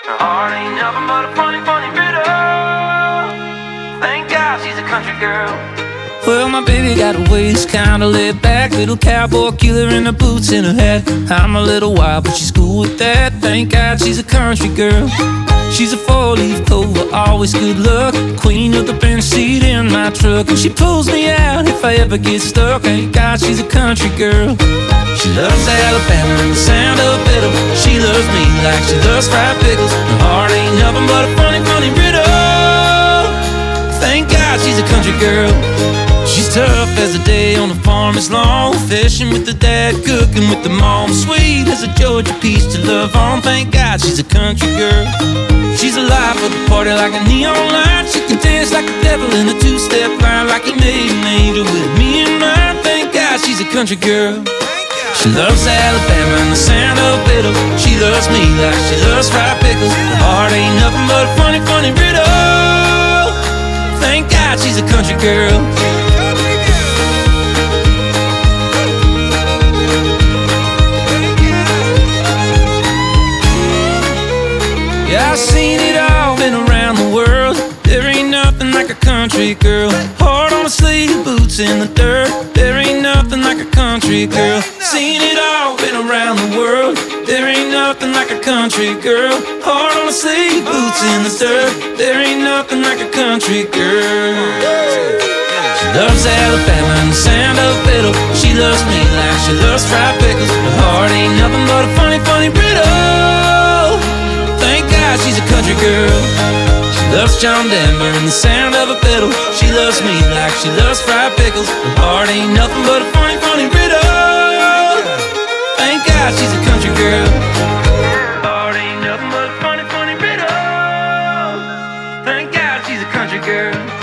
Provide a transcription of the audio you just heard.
Her heart ain't nothing but a funny, funny riddle. Thank God she's a country girl. Well, my baby got a waist kinda laid back, little cowboy killer in her boots and her hat. I'm a little wild, but she's cool with that. Thank God she's a country girl. She's a four-leaf clover, always good luck, queen of the bench seat in my truck. And she pulls me out if I ever get stuck. Thank God she's a country girl. She loves Alabama and the sound of fiddle. She loves me like she loves fried pickles. Her heart ain't nothing but a funny, funny riddle. Thank God she's a country girl. She's tough as the day on the farm is long, fishing with the dad, cooking with the mom, sweet as a Georgia peach to love on. Thank God she's a country girl. She's alive for the party like a neon light. She can dance like a devil in a two-step line, like he made an angel with me in mind. Thank God she's a country girl. She loves Alabama and the sound of fiddle. She loves me like she loves fried pickles. Her heart ain't nothing but a funny, funny riddle. Thank God she's a country girl. Yeah, I've seen it all, been around the world. There ain't nothing like a country girl. Heart on the sleeve, boots in the dirt. There ain't nothing like a country girl. Seen it all, been around the world. There ain't nothing like a country girl. Heart on the sleeve, boots in the dirt. There ain't nothing like a country girl. She loves Alabama and the sound of fiddle. She loves me like she loves fried pickles. Her heart ain't nothing but a funny, funny riddle. Thank God she's a country girl. She loves John Denver and the sound of a fiddle. She loves me like she loves fried pickles. Her heart ain't nothing but a funny, funny riddle. Thank God she's a country girl. Her heart ain't nothing but a funny, funny riddle. Thank God she's a country girl.